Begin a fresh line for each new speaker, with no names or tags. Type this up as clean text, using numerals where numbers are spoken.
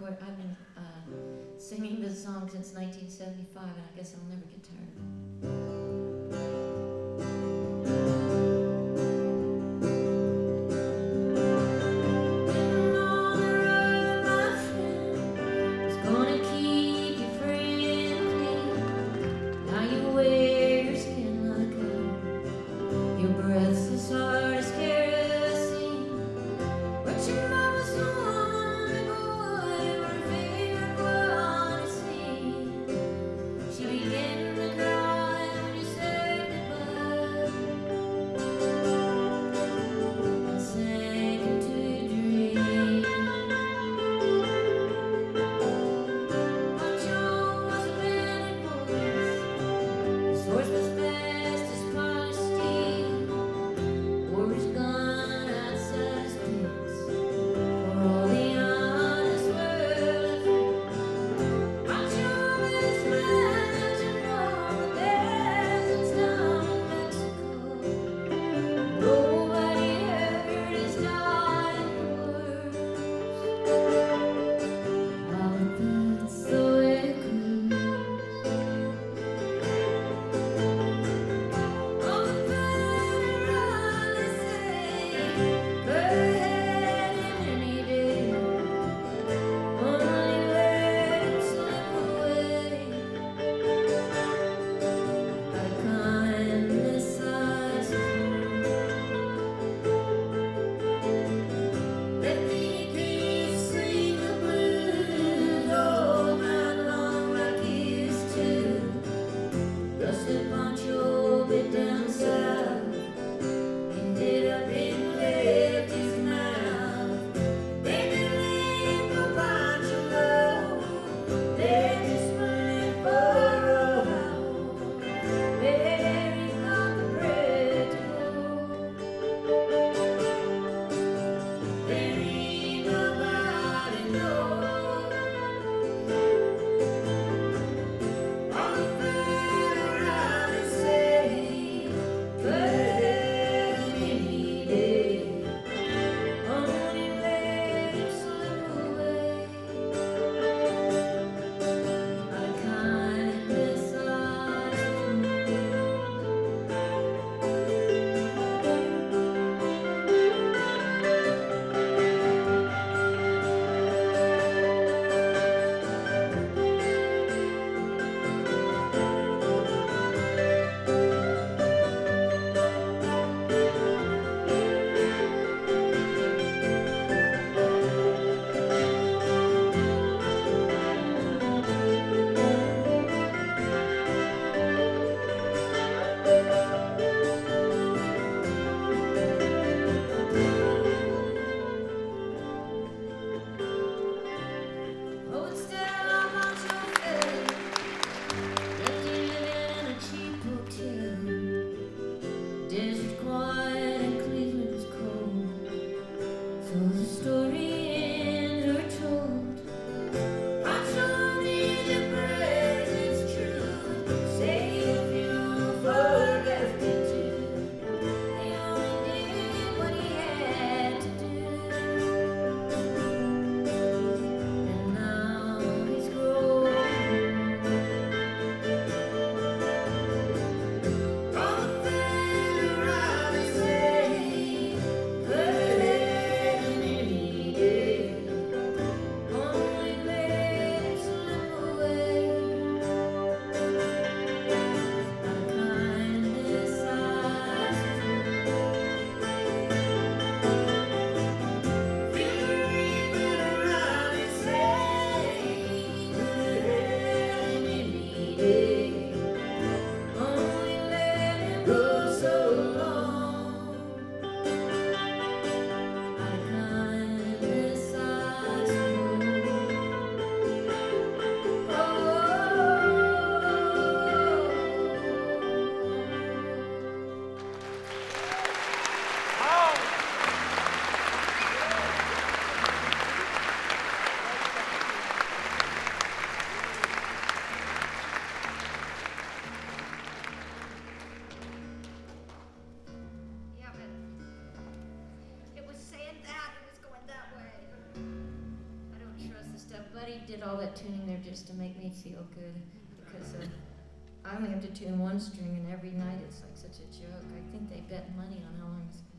I've been singing this song since 1975, and I guess I'll never get tired of it. She began to cry. did all that tuning there just to make me feel good, because I only have to tune one string, and every night it's like such a joke. I think they bet money on how long it's